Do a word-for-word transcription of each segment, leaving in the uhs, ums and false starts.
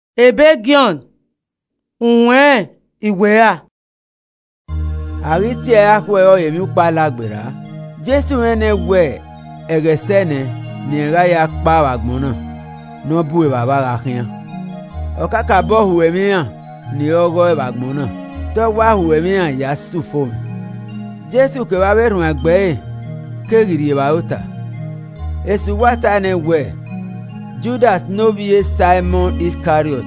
Ebegion unwe iwea Ariti akwe o yemi palagbera Jesu ene we egesene ni ra ya pa wagbona no bu e baba ra kian okaka bo huwe mian ni ogo e wagbona to wa huwe mian ya sufo Jesu ke wa berun agbe ke giri ba ota esu wata ne we Judas no vie Simon Iscariot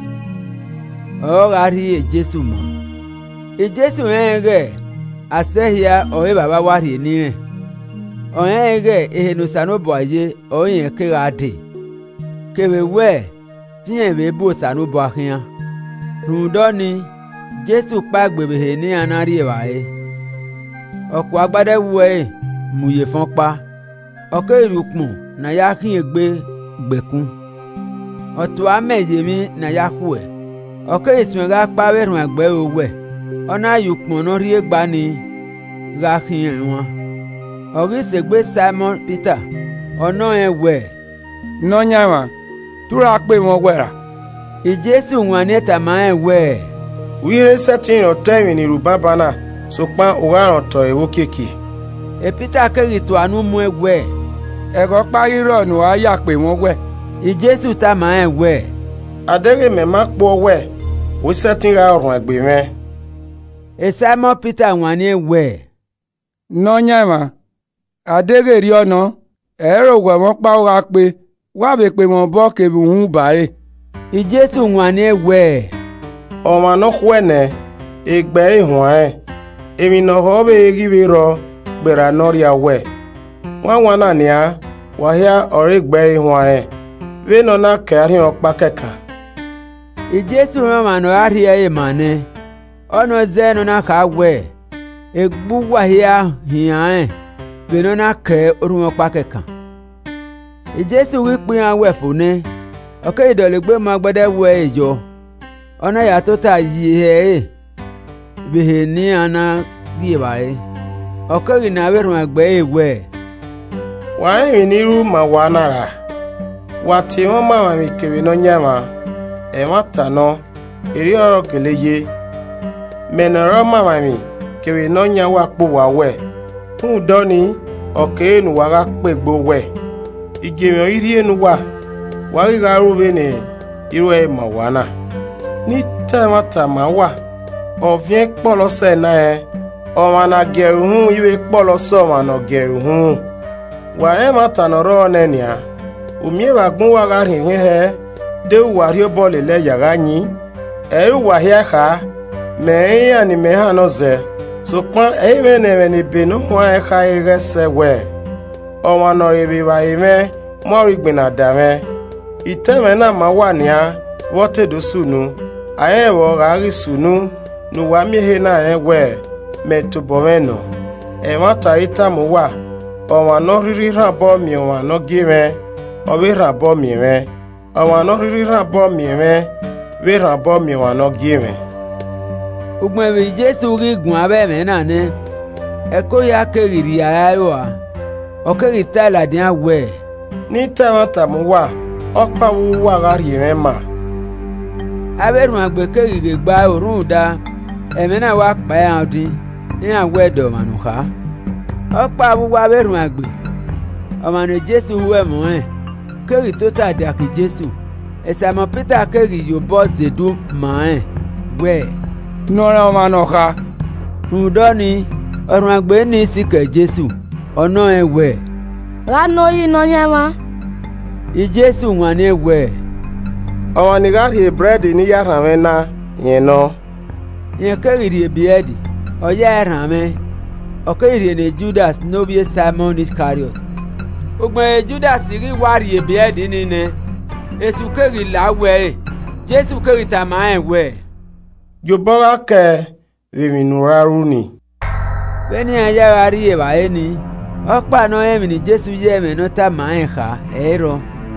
o gari e Jesu mo e Jesu enge asehia o e baba wari ni o enge e no sano boye o yen ke gade ke we we tin be bo sano bo ahian rundoni Jesu pa gbebe he ni anari e bae ọ̀pọ̀ agbádẹ́ wu ẹ̀ mùyè fọ́n pa ọ̀kẹ́ ìrùpọ̀n nà ya kí n gbé gbẹ̀kún ọ̀tọ̀ amẹ̀yẹmí nà ya kú ẹ̀ ọ̀kẹ́ ìsìn ra pa wẹ̀rùn àgbẹ̀ owó ẹ̀ ọ̀nà ìrùpọ̀n náà rí gbá ni ra kí n wọn ọ̀rí ìsègbè Simon Peter ọ̀nà ẹ̀ wẹ̀. nọ́nyàmà túra pé wọn wẹ̀rà. ìjésù wọn ní tàmá ẹ̀ wẹ̀. wíyé sẹ́tìn ọ̀tẹ́ ìrìn ìrùbá bánà sokpa ogaran to ewo keke e Peter keri to anu mu egwe ego pari ro nu aya pe won we i Jesu ta ma egwe adere me ma po we o setin ra orun agbe me e Simon Peter wan ni egwe no nyama adere ri ona e ro we won pa ora pe wa be pe won bo ke bi hun bare i Jesu wan ni egwe o ma no khwene egbere hun e emi no hobe gibe ro gbera noria we wa wana nia wa hia ore gbere hware we no na kari opa keka i Jesu ma no ari e mane ono ze no na ka we egbu wa hia hia we no na ke orun opa keka i Jesu wi pin awe fune oke idolegbe ma gbede we ejo ona ya to ta yi he bihe ni ana die bae okeri na werun agbe ewe wa yin ni ru ma wa nara wa ti won ma ma mi kebe no nyama e mata no eri oro keleye menoro ma ma mi kebe no nya wa po wa we fun doni oke nu wa ga pe gbo we igemi iri enu wa wa ri ga ru be ni iru e ma wa na ni ta mata ma wa ovien polo se na e o ma na geru hun iwe polo so ma no geru hun wa e mata no ro ne nia o mi wa gun wa ga rin he de wa ri o le le ya ga yin e wa hia kha me ya ni me ha no ze so pon e me ne me ni be no wa e kha e ge se we o ma no ri bi ba ri me mo ri gbin ada me ite me na ma wa nia wo te do sunu aye wo ga ri sunu nu wa mi he na e we me to boveno e mata ita mu wa o wa no riri ra bo mi o wa no gi me o we ra bo mi me o wa no riri ra bo mi me we ra bo mi wa no gi me ugbe we Jesu ri gun abe me na ne e ko ya keriri ara yo a o keri ta la din awe ni ta mata mu wa o pa wu wa ga ri me ma aberun agbe kerire gba orun da emena wa pa yan din ni awe do manuka o pa bu wa berun agbe o ma ne Jesu huwe mo e keri to ta da ki Jesu e Simon Peter keri yo bo zedu ma e we no ra ma no ka rundoni orun agbe ni si ke Jesu ona e we la no yi no nyama i Jesu wan ni we o ni ga ri bread ni ya ra me na yen no yen keri biedi o ya ra me o keri ne Judas no bi Simon Iscariot ogbe Judas ri wari biedi ni ne esu keri la we Jesu keri ta ma en we yo bora ke we mi nu raru ni beni aya wari e ba eni o pa no emi ni Jesu ye me no ta ma en kha ero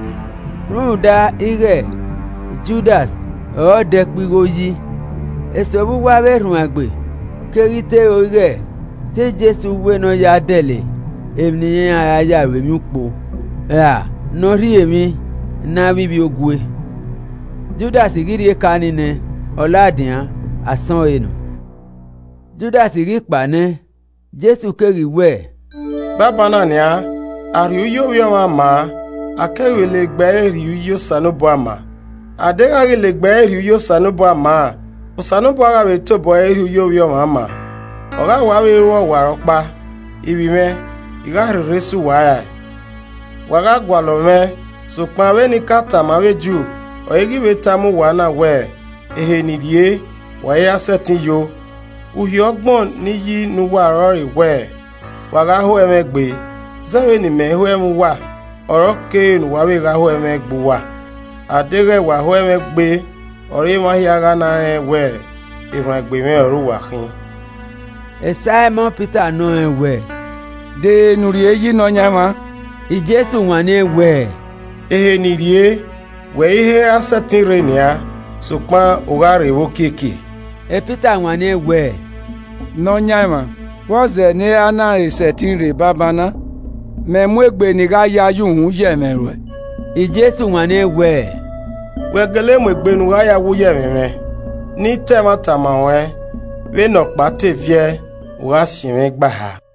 ruda ige Judas o de pigo yi eso bu wa berun agbe kerite ore te Jesu we no ya dele emi aya ya we mi po la no ri emi na bibi ogwe Judas rí kani ne ọ̀làdìyàn àsán ẹnu. Judas rí pàní Jésù kéré wẹ̀. Bàbá náà ni a àríwú yóò wí ọmọ àmà akẹ́rù lè gbẹ́ èrìwú yóò sànúbọ̀ àmà àdéhàrí lè gbẹ́ èrìwú yóò sànúbọ̀ àmà òsànúbọ̀ ara rẹ̀ tó bọ̀ èrìwú yóò wí ọmọ àmà ọ̀rá wa wí wọ́ wàrọ̀ pa ibi mẹ́ ìrá rere sùn wàrà wàrà gbàlọ́ mẹ́ sùpàn awé ní kàtà máwé jù ọ̀yẹ́gìwé tamú wà náà wẹ̀ èhè nìdíyé wàyé asẹ́tìn yo uhi ọgbọ́n níyí nuwàrọ̀ rẹ̀ wẹ̀ wàrà hó ẹ̀mẹ́ gbé zẹ́wé ni mẹ́ hó ẹ̀mú wà ọ̀rọ̀ kéènù wàwé ra hó ẹ̀mẹ́ gbó wà àdérẹ̀ wà hó ẹ̀mẹ́ gbé ọ̀rẹ́ máa yára náà rẹ̀ wẹ̀ ìrùn ẹ̀gbẹ́ mẹ́ ọ̀rọ̀ wà kín. Simon Peter nọ ẹ̀wẹ̀. De nuri eyi nọ nyama. Ìjésù wà ní ẹ̀wẹ̀. Ehe nìdíyé wẹ̀ ihe asẹ́tìn rẹ̀ nìyà sùpàn ọ̀rá rẹ̀ wó kéèké. E Peter wà ní ẹ̀wẹ̀. Nọ nyama wọ́zẹ̀ ní anáre sẹ̀tìn rẹ̀ bábaná mẹ̀mú ègbè nìga ya yùhún yẹ̀mẹ̀rẹ̀. Ìjésù wà ní ẹ̀wẹ̀. Wẹ̀gẹ́lẹ́ mú ègbè nìga ya wú yẹ̀mẹ̀mẹ̀ ní tẹ̀mọ́tàmọ̀ wẹ́ wẹ́ nọ̀pá tẹ̀fíẹ́ ọ̀rá sì mẹ́ gbà ha.